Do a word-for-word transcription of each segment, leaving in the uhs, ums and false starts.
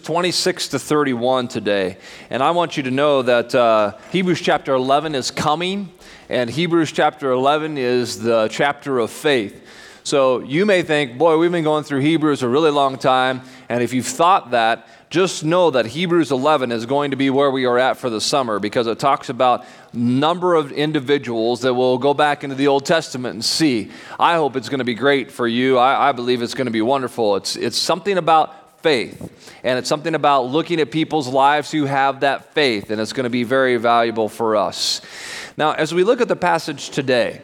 twenty-six to thirty-one today. And I want you to know that uh, Hebrews chapter eleven is coming, and Hebrews chapter eleven is the chapter of faith. So you may think, boy, we've been going through Hebrews a really long time, and if you've thought that, just know that Hebrews eleven is going to be where we are at for the summer, because it talks about a number of individuals that will go back into the Old Testament and see. I hope it's going to be great for you. I, I believe it's going to be wonderful. It's, it's something about faith, and it's something about looking at people's lives who have that faith, and it's going to be very valuable for us. Now, as we look at the passage today,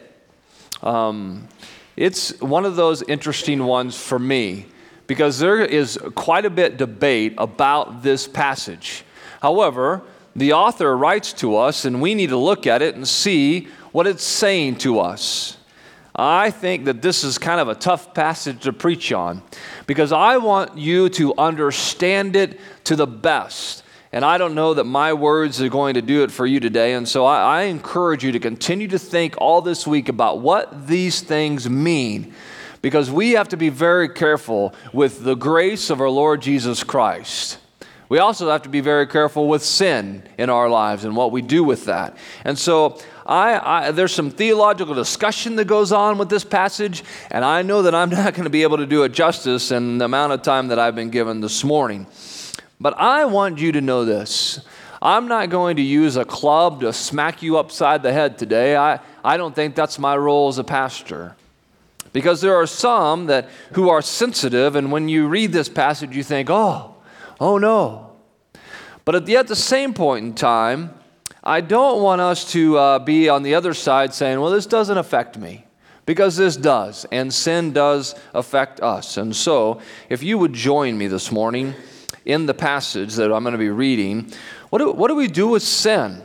um, it's one of those interesting ones for me, because there is quite a bit debate about this passage. However, the author writes to us, and we need to look at it and see what it's saying to us. I think that this is kind of a tough passage to preach on, because I want you to understand it to the best. And I don't know that my words are going to do it for you today. And so I, I encourage you to continue to think all this week about what these things mean, because we have to be very careful with the grace of our Lord Jesus Christ. We also have to be very careful with sin in our lives and what we do with that. And so I, I, there's some theological discussion that goes on with this passage, and I know that I'm not going to be able to do it justice in the amount of time that I've been given this morning. But I want you to know this. I'm not going to use a club to smack you upside the head today. I, I don't think that's my role as a pastor. Because there are some that who are sensitive, and when you read this passage, you think, oh, oh no. But at the, at the same point in time, I don't want us to uh, be on the other side saying, well, this doesn't affect me. Because this does, and sin does affect us. And so, if you would join me this morning in the passage that I'm going to be reading, what do, what do we do with sin?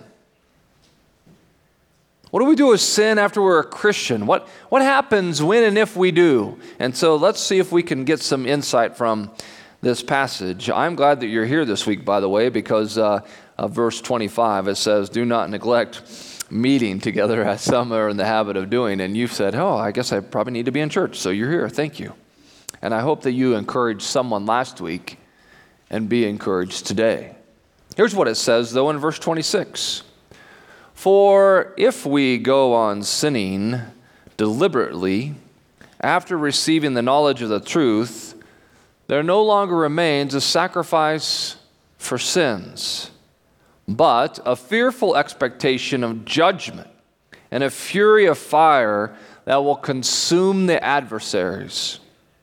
What do we do with sin after we're a Christian? What, what happens when and if we do? And so let's see if we can get some insight from this passage. I'm glad that you're here this week, by the way, because uh, of verse twenty-five, it says, do not neglect meeting together as some are in the habit of doing. And you've said, oh, I guess I probably need to be in church. So you're here. Thank you. And I hope that you encouraged someone last week and be encouraged today. Here's what it says, though, in verse twenty-six. For if we go on sinning deliberately after receiving the knowledge of the truth, there no longer remains a sacrifice for sins, but a fearful expectation of judgment and a fury of fire that will consume the adversaries.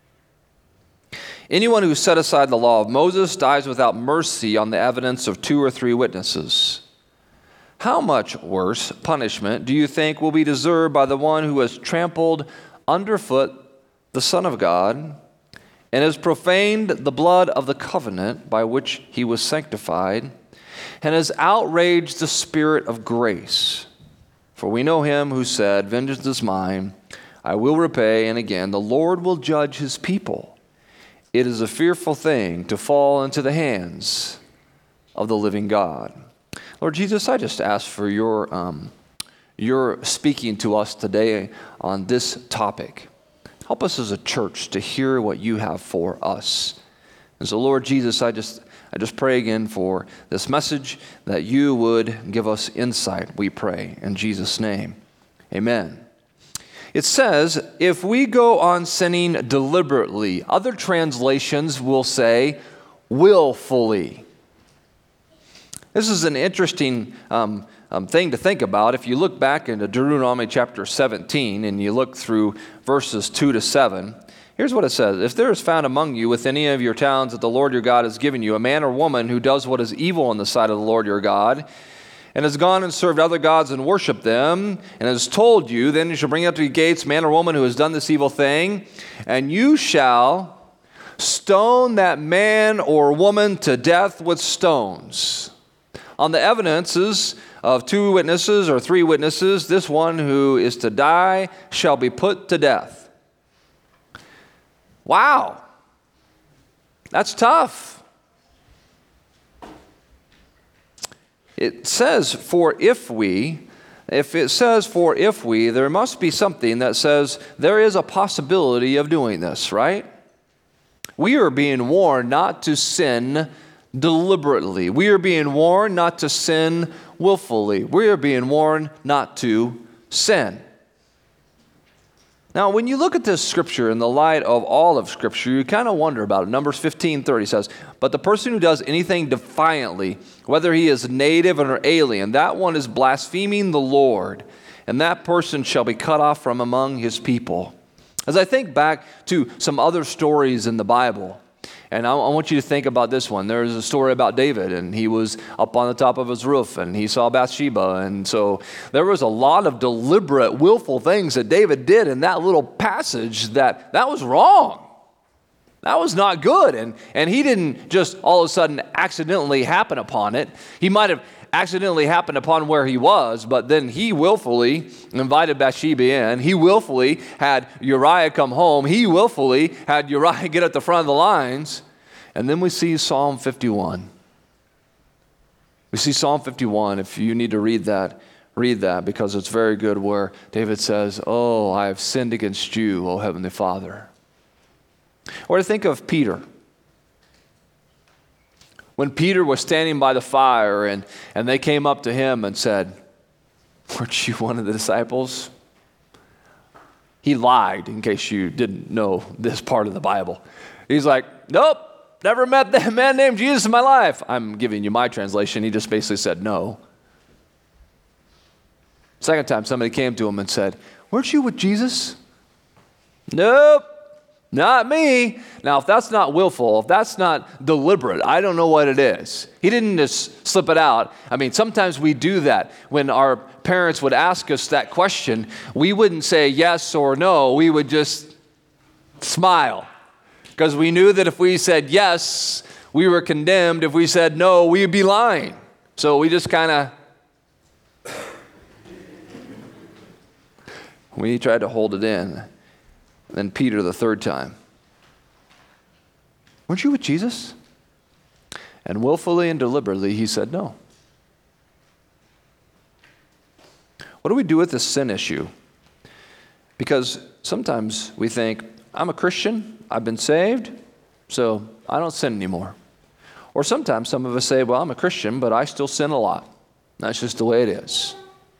Anyone who set aside the law of Moses dies without mercy on the evidence of two or three witnesses. How much worse punishment do you think will be deserved by the one who has trampled underfoot the Son of God and has profaned the blood of the covenant by which he was sanctified and has outraged the Spirit of grace? For we know him who said, vengeance is mine, I will repay, and again, the Lord will judge his people. It is a fearful thing to fall into the hands of the living God. Lord Jesus, I just ask for your, um, your speaking to us today on this topic. Help us as a church to hear what you have for us. And so, Lord Jesus, I just, I just pray again for this message, that you would give us insight, we pray. In Jesus' name, amen. It says, if we go on sinning deliberately. Other translations will say willfully. This is an interesting um, um, thing to think about. If you look back into Deuteronomy chapter seventeen and you look through verses two to seven, here's what it says. If there is found among you with any of your towns that the Lord your God has given you, a man or woman who does what is evil in the sight of the Lord your God, and has gone and served other gods and worshipped them, and has told you, then you shall bring up to your gates man or woman who has done this evil thing, and you shall stone that man or woman to death with stones. On the evidences of two witnesses or three witnesses, this one who is to die shall be put to death. Wow. That's tough. It says, for if we, if it says for if we, there must be something that says there is a possibility of doing this, right? We are being warned not to sin deliberately. We are being warned not to sin willfully. We are being warned not to sin. Now, when you look at this scripture in the light of all of scripture, you kind of wonder about it. Numbers fifteen thirty says, "But the person who does anything defiantly, whether he is native or alien, that one is blaspheming the Lord, and that person shall be cut off from among his people." As I think back to some other stories in the Bible, and I, I want you to think about this one. There's a story about David, and he was up on the top of his roof, and he saw Bathsheba. And so there was a lot of deliberate, willful things that David did in that little passage that that was wrong. That was not good. And, and he didn't just all of a sudden accidentally happen upon it. He might have accidentally happened upon where he was, but then he willfully invited Bathsheba in. He willfully had Uriah come home. He willfully had Uriah get at the front of the lines. And then we see Psalm fifty-one. We see Psalm fifty-one. If you need to read that, read that, because it's very good, where David says, "Oh, I have sinned against you, O Heavenly Father." Or to think of Peter. When Peter was standing by the fire and, and they came up to him and said, "Weren't you one of the disciples?" He lied, in case you didn't know this part of the Bible. He's like, "Nope, never met that man named Jesus in my life." I'm giving you my translation. He just basically said no. Second time somebody came to him and said, "Weren't you with Jesus?" "Nope. Not me." Now, if that's not willful, if that's not deliberate, I don't know what it is. He didn't just slip it out. I mean, sometimes we do that. When our parents would ask us that question, we wouldn't say yes or no. We would just smile, because we knew that if we said yes, we were condemned. If we said no, we'd be lying. So we just kind of, we tried to hold it in. Then Peter the third time, "Weren't you with Jesus?" And willfully and deliberately he said no. What do we do with this sin issue? Because sometimes we think, I'm a Christian, I've been saved, so I don't sin anymore. Or sometimes some of us say, well, I'm a Christian, but I still sin a lot. That's just the way it is.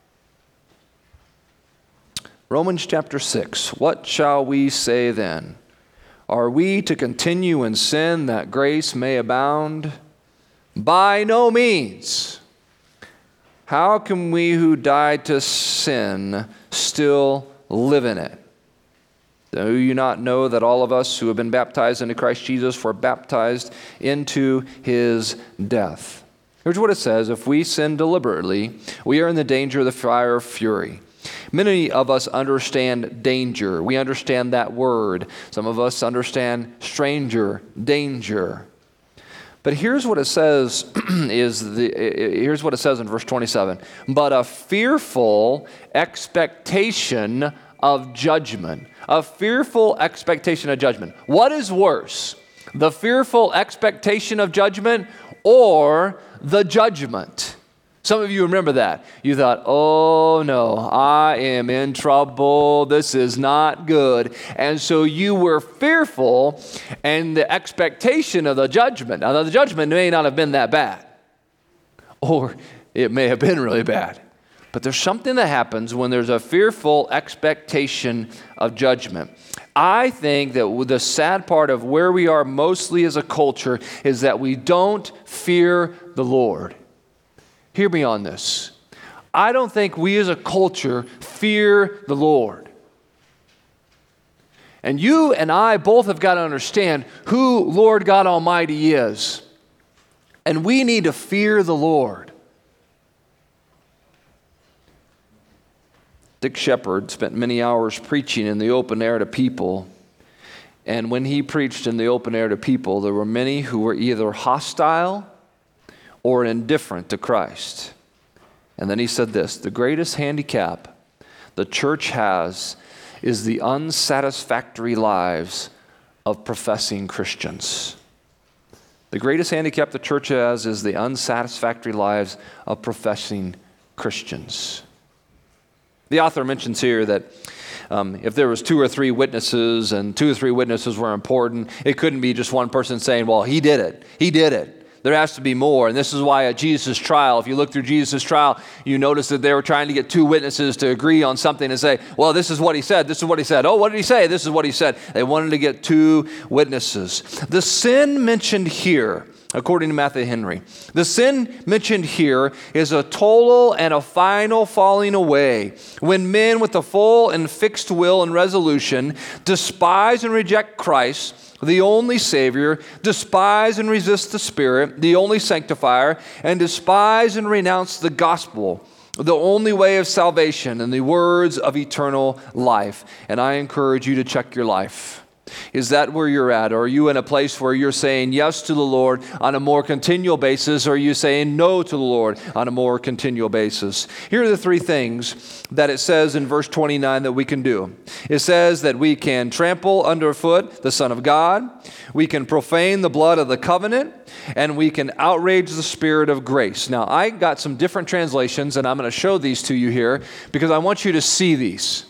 Romans chapter six, "What shall we say then? Are we to continue in sin that grace may abound? By no means. How can we who died to sin still live in it? Do you not know that all of us who have been baptized into Christ Jesus were baptized into his death?" Here's what it says: if we sin deliberately, we are in the danger of the fire of fury. Many of us understand danger. We understand that word. Some of us understand stranger, danger. But here's what it says is the here's what it says in verse twenty-seven. "But a fearful expectation of judgment." A fearful expectation of judgment. What is worse? The fearful expectation of judgment or the judgment? Some of you remember that. You thought, oh no, I am in trouble. This is not good. And so you were fearful and the expectation of the judgment. Now, the judgment may not have been that bad, or it may have been really bad. But there's something that happens when there's a fearful expectation of judgment. I think that the sad part of where we are mostly as a culture is that we don't fear the Lord. Hear me on this. I don't think we as a culture fear the Lord. And you and I both have got to understand who Lord God Almighty is. And we need to fear the Lord. Dick Shepherd spent many hours preaching in the open air to people. And when he preached in the open air to people, there were many who were either hostile or indifferent to Christ. And then he said this: the greatest handicap the church has is the unsatisfactory lives of professing Christians. The greatest handicap the church has is the unsatisfactory lives of professing Christians. The author mentions here that um, if there was two or three witnesses and two or three witnesses were important, it couldn't be just one person saying, well, he did it, he did it. There has to be more. And this is why at Jesus' trial, if you look through Jesus' trial, you notice that they were trying to get two witnesses to agree on something and say, well, this is what he said, this is what he said. Oh, what did he say? This is what he said. They wanted to get two witnesses. The sin mentioned here, according to Matthew Henry, the sin mentioned here is a total and a final falling away when men with a full and fixed will and resolution despise and reject Christ, the only Savior, despise and resist the Spirit, the only sanctifier, and despise and renounce the gospel, the only way of salvation and the words of eternal life. And I encourage you to check your life. Is that where you're at? Or are you in a place where you're saying yes to the Lord on a more continual basis, or are you saying no to the Lord on a more continual basis? Here are the three things that it says in verse twenty-nine that we can do. It says that we can trample underfoot the Son of God, we can profane the blood of the covenant, and we can outrage the Spirit of grace. Now, I got some different translations, and I'm going to show these to you here because I want you to see these.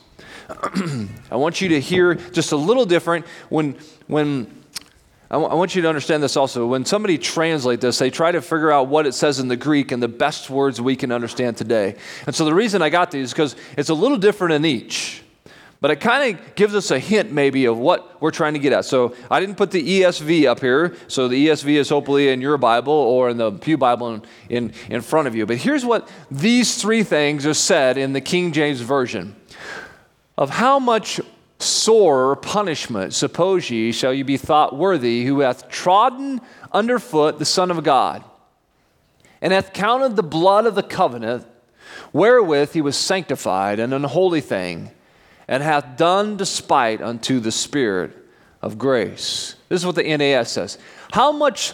I want you to hear just a little different when, when I, w- I want you to understand this also. When somebody translates this, they try to figure out what it says in the Greek and the best words we can understand today. And so the reason I got these is because it's a little different in each. But it kind of gives us a hint maybe of what we're trying to get at. So I didn't put the E S V up here. So the E S V is hopefully in your Bible or in the Pew Bible in, in, in front of you. But here's what these three things are said in the King James Version. Of how much sore punishment, suppose ye, shall you be thought worthy, who hath trodden underfoot the Son of God, and hath counted the blood of the covenant, wherewith he was sanctified, an unholy thing, and hath done despite unto the Spirit of grace. This is what the N A S says. How much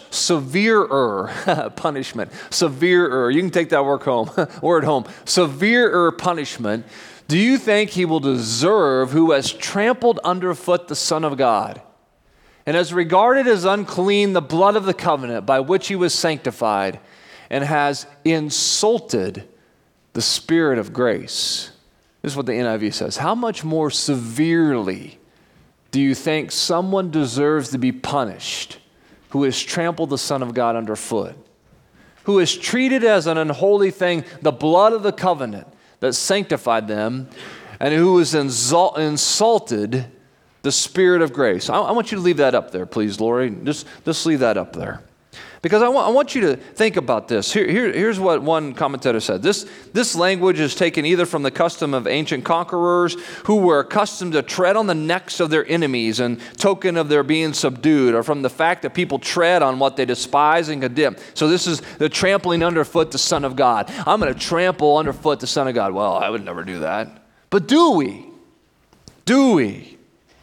severer punishment, severer, you can take that word home, word home, severer punishment do you think he will deserve who has trampled underfoot the Son of God and has regarded as unclean the blood of the covenant by which he was sanctified and has insulted the Spirit of grace? This is what the N I V says. How much more severely do you think someone deserves to be punished who has trampled the Son of God underfoot, who has treated as an unholy thing the blood of the covenant that sanctified them, and who has insult, insulted the Spirit of grace? I, I want you to leave that up there, please, Lori. Just, just leave that up there. Because I want, I want you to think about this. Here, here, here's what one commentator said. This, this language is taken either from the custom of ancient conquerors who were accustomed to tread on the necks of their enemies in token of their being subdued, or from the fact that people tread on what they despise and condemn. So this is the trampling underfoot the Son of God. I'm going to trample underfoot the Son of God. Well, I would never do that. But do we? Do we?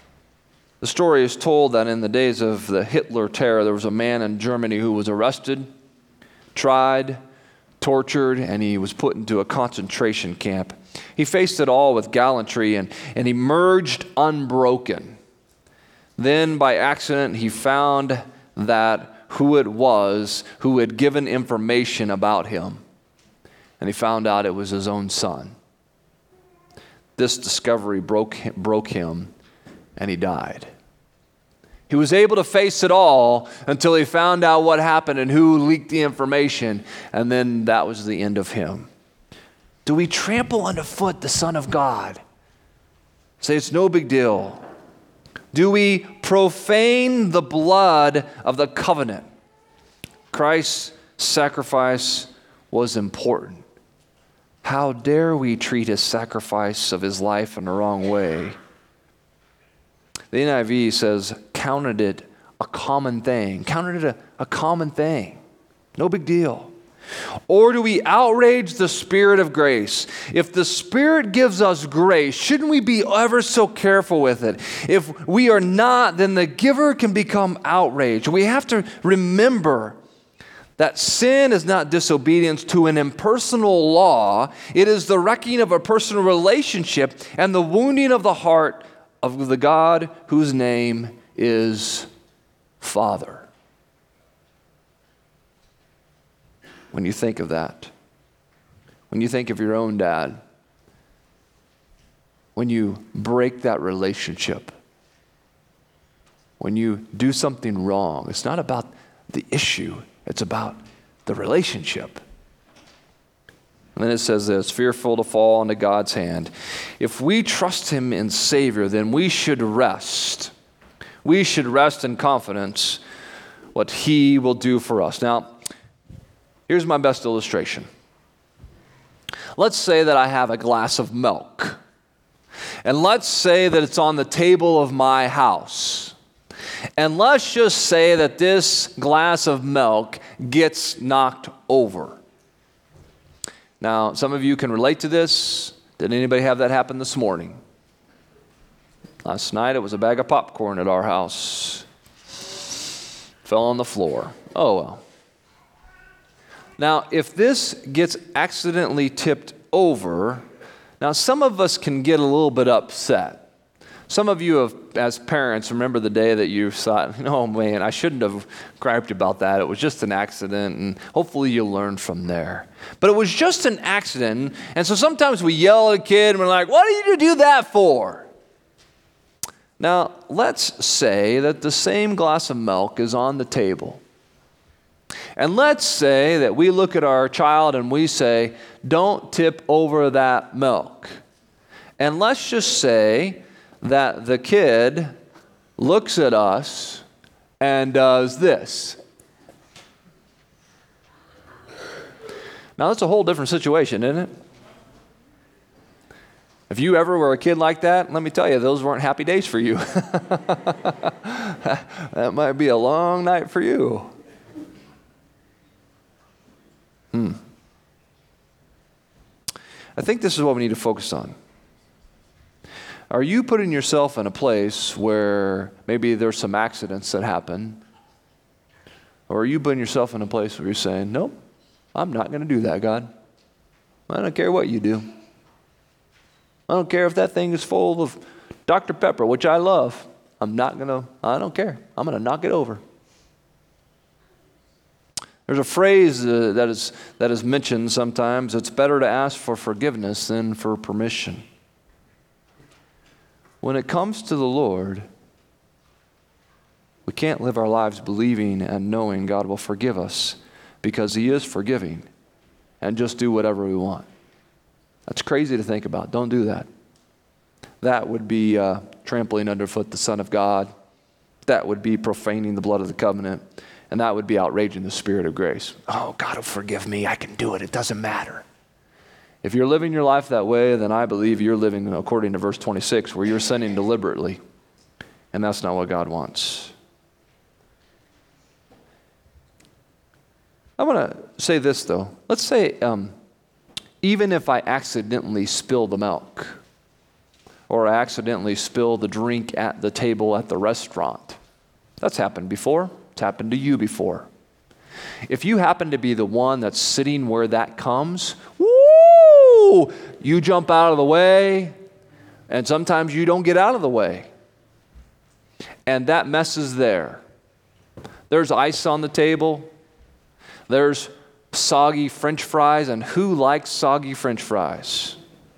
The story is told that in the days of the Hitler terror, there was a man in Germany who was arrested, tried, tortured, and he was put into a concentration camp. He faced it all with gallantry and, and emerged unbroken. Then by accident, he found that who it was who had given information about him. And he found out it was his own son. This discovery broke him, broke him. And he died. He was able to face it all until he found out what happened and who leaked the information, and then that was the end of him. Do we trample underfoot the Son of God? Say it's no big deal. Do we profane the blood of the covenant? Christ's sacrifice was important. How dare we treat his sacrifice of his life in the wrong way? The N I V says, counted it a common thing. Counted it a, a common thing. No big deal. Or do we outrage the Spirit of grace? If the Spirit gives us grace, shouldn't we be ever so careful with it? If we are not, then the giver can become outraged. We have to remember that sin is not disobedience to an impersonal law. It is the wrecking of a personal relationship and the wounding of the heart of the God whose name is Father. When you think of that, when you think of your own dad, when you break that relationship, when you do something wrong, it's not about the issue, It's about the relationship. And then it says this, fearful to fall into God's hand. If we trust him in Savior, then we should rest. We should rest in confidence what he will do for us. Now, here's my best illustration. Let's say that I have a glass of milk. And let's say that it's on the table of my house. And let's just say that this glass of milk gets knocked over. Now, some of you can relate to this. Did anybody have that happen this morning? Last night it was a bag of popcorn at our house. Fell on the floor. Oh well. Now, if this gets accidentally tipped over, now some of us can get a little bit upset. Some of you have, as parents, remember the day that you thought, oh man, I shouldn't have griped about that. It was just an accident, and hopefully you'll learn from there. But it was just an accident, and so sometimes we yell at a kid and we're like, what did you do that for? Now, let's say that the same glass of milk is on the table. And let's say that we look at our child and we say, don't tip over that milk. And let's just say that the kid looks at us and does this. Now, that's a whole different situation, isn't it? If you ever were a kid like that, let me tell you, those weren't happy days for you. That might be a long night for you. Hmm. I think this is what we need to focus on. Are you putting yourself in a place where maybe there's some accidents that happen? Or are you putting yourself in a place where you're saying, nope, I'm not going to do that, God. I don't care what you do. I don't care if that thing is full of Doctor Pepper, which I love. I'm not going to, I don't care. I'm going to knock it over. There's a phrase uh, that is that is mentioned sometimes. It's better to ask for forgiveness than for permission. When it comes to the Lord, we can't live our lives believing and knowing God will forgive us because he is forgiving and just do whatever we want. That's crazy to think about. Don't do that. That would be uh, trampling underfoot the Son of God. That would be profaning the blood of the covenant. And that would be outraging the Spirit of grace. Oh, God will forgive me. I can do it. It doesn't matter. If you're living your life that way, then I believe you're living according to verse twenty-six, where you're sinning deliberately. And that's not what God wants. I want to say this, though. Let's say, um, even if I accidentally spill the milk, or I accidentally spill the drink at the table at the restaurant. That's happened before. It's happened to you before. If you happen to be the one that's sitting where that comes, woo! You jump out of the way, and sometimes you don't get out of the way. And that mess is there. There's ice on the table. There's soggy French fries, and who likes soggy French fries?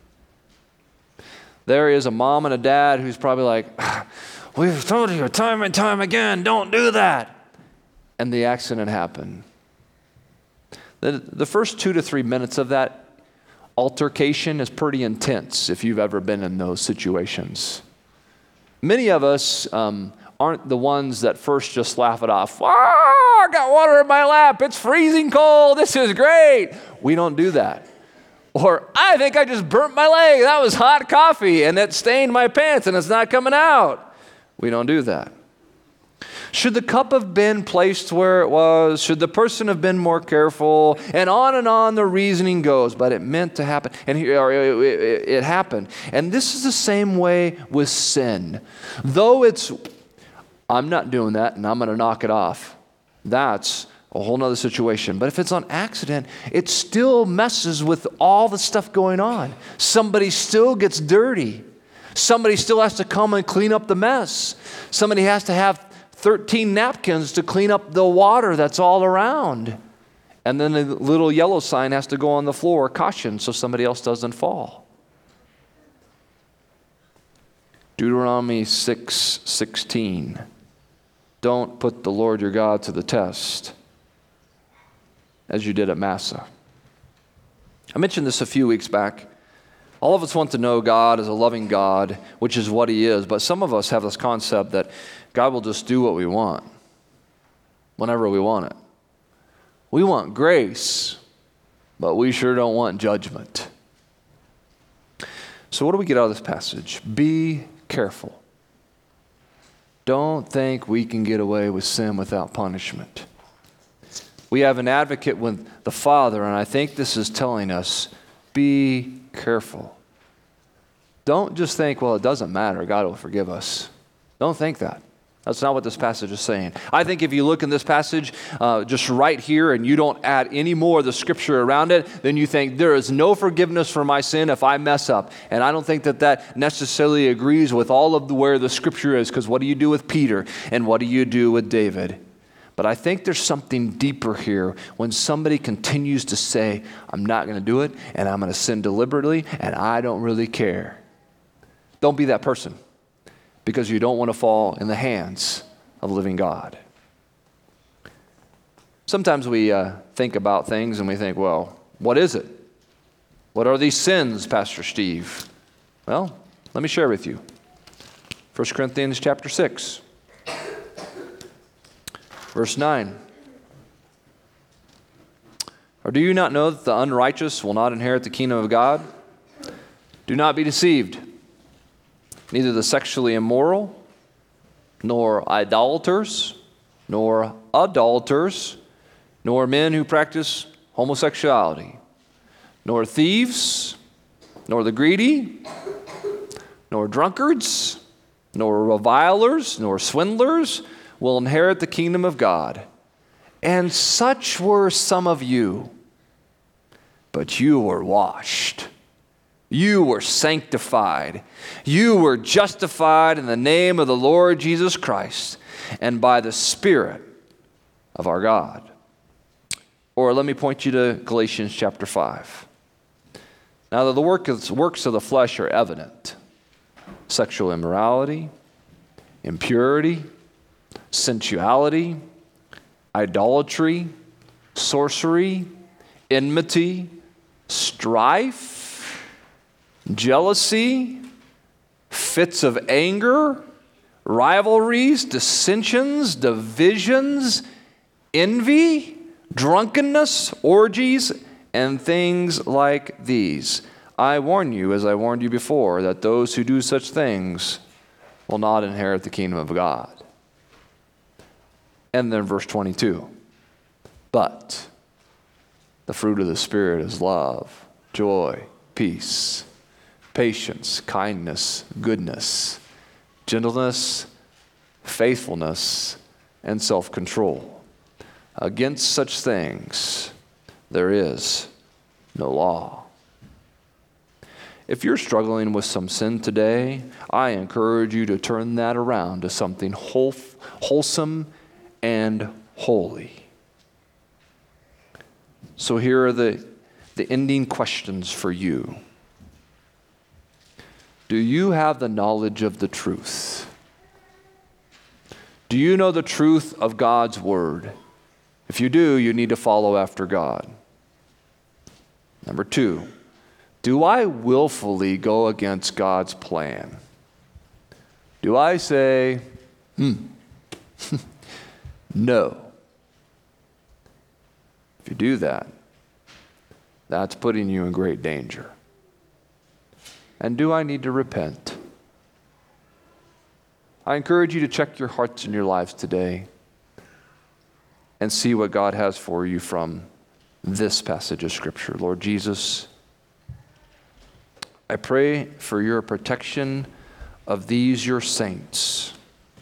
There is a mom and a dad who's probably like, we've told you time and time again, don't do that. And the accident happened. The, the first two to three minutes of that altercation is pretty intense if you've ever been in those situations. Many of us um, aren't the ones that first just laugh it off. Ah, I got water in my lap. It's freezing cold. This is great. We don't do that. Or, I think I just burnt my leg. That was hot coffee, and it stained my pants, and it's not coming out. We don't do that. Should the cup have been placed where it was? Should the person have been more careful? And on and on the reasoning goes, but it meant to happen. And here, or it, it, it happened. And this is the same way with sin. Though it's, I'm not doing that, and I'm going to knock it off. That's a whole nother situation. But if it's on accident, it still messes with all the stuff going on. Somebody still gets dirty. Somebody still has to come and clean up the mess. Somebody has to have thirteen napkins to clean up the water that's all around. And then a little yellow sign has to go on the floor, caution, so somebody else doesn't fall. Deuteronomy six sixteen. Don't put the Lord your God to the test. as you did at Massa. I mentioned this a few weeks back. All of us want to know God as a loving God, which is what he is, but some of us have this concept that God will just do what we want, whenever we want it. We want grace, but we sure don't want judgment. So what do we get out of this passage? Be careful. Don't think we can get away with sin without punishment. We have an advocate with the Father, and I think this is telling us, be careful. Don't just think, well, it doesn't matter, God will forgive us. Don't think that. That's not what this passage is saying. I think if you look in this passage uh, just right here and you don't add any more of the scripture around it, then you think there is no forgiveness for my sin if I mess up. And I don't think that that necessarily agrees with all of the, where the scripture is, because what do you do with Peter and what do you do with David? But I think there's something deeper here when somebody continues to say, I'm not going to do it, and I'm going to sin deliberately, and I don't really care. Don't be that person, because you don't want to fall in the hands of the living God. Sometimes we uh, think about things and we think, well, what is it? What are these sins, Pastor Steve? Well, let me share with you. First Corinthians chapter six. Verse nine. Or do you not know that the unrighteous will not inherit the kingdom of God? Do not be deceived. Neither the sexually immoral, nor idolaters, nor adulterers, nor men who practice homosexuality, nor thieves, nor the greedy, nor drunkards, nor revilers, nor swindlers will inherit the kingdom of God. And such were some of you, but you were washed. You were sanctified. You were justified in the name of the Lord Jesus Christ and by the Spirit of our God. Or let me point you to Galatians chapter five. Now the works of the flesh are evident: sexual immorality, impurity, sensuality, idolatry, sorcery, enmity, strife, jealousy, fits of anger, rivalries, dissensions, divisions, envy, drunkenness, orgies, and things like these. I warn you, as I warned you before, that those who do such things will not inherit the kingdom of God. And then verse twenty-two. But the fruit of the Spirit is love, joy, peace, patience, kindness, goodness, gentleness, faithfulness, and self-control. Against such things there is no law. If you're struggling with some sin today, I encourage you to turn that around to something whole, wholesome and holy. So here are the, the ending questions for you. Do you have the knowledge of the truth? Do you know the truth of God's word? If you do, you need to follow after God. Number two, do I willfully go against God's plan? Do I say, hmm, no? If you do that, that's putting you in great danger. And do I need to repent? I encourage you to check your hearts and your lives today and see what God has for you from this passage of Scripture. Lord Jesus, I pray for your protection of these your saints.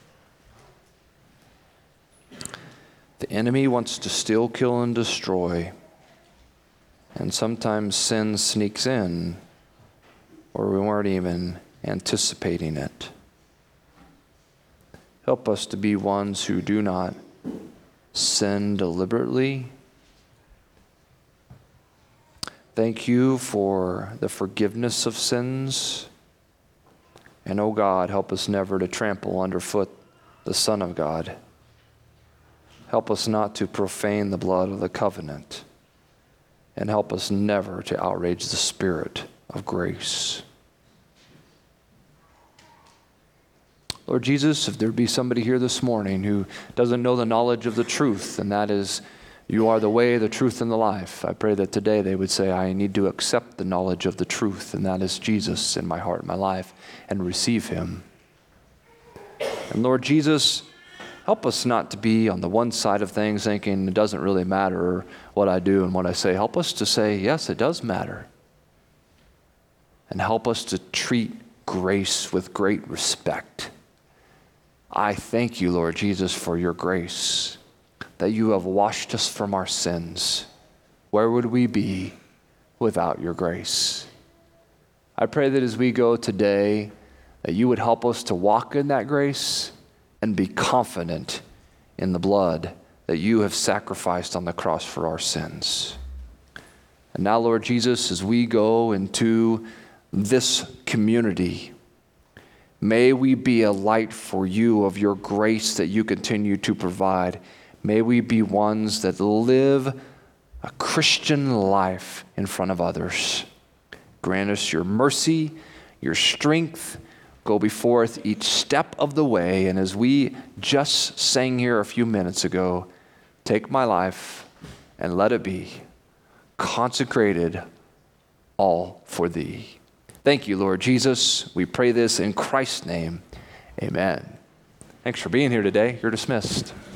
The enemy wants to steal, kill, and destroy. And sometimes sin sneaks in, or we weren't even anticipating it. Help us to be ones who do not sin deliberately. Thank you for the forgiveness of sins. And oh God, help us never to trample underfoot the Son of God. Help us not to profane the blood of the covenant. and help us never to outrage the Spirit of grace. Lord Jesus, if there be somebody here this morning who doesn't know the knowledge of the truth, and that is, you are the way, the truth, and the life, I pray that today they would say, I need to accept the knowledge of the truth, and that is Jesus in my heart and my life, and receive him. And Lord Jesus, help us not to be on the one side of things thinking it doesn't really matter what I do and what I say. Help us to say, yes, it does matter. And help us to treat grace with great respect. I thank you, Lord Jesus, for your grace, that you have washed us from our sins. Where would we be without your grace? I pray that as we go today, that you would help us to walk in that grace and be confident in the blood that you have sacrificed on the cross for our sins. And now, Lord Jesus, as we go into this community, may we be a light for you of your grace that you continue to provide. May we be ones that live a Christian life in front of others. Grant us your mercy, your strength. Go before us each step of the way. And as we just sang here a few minutes ago, take my life and let it be consecrated all for thee. Thank you, Lord Jesus. We pray this in Christ's name. Amen. Thanks for being here today. You're dismissed.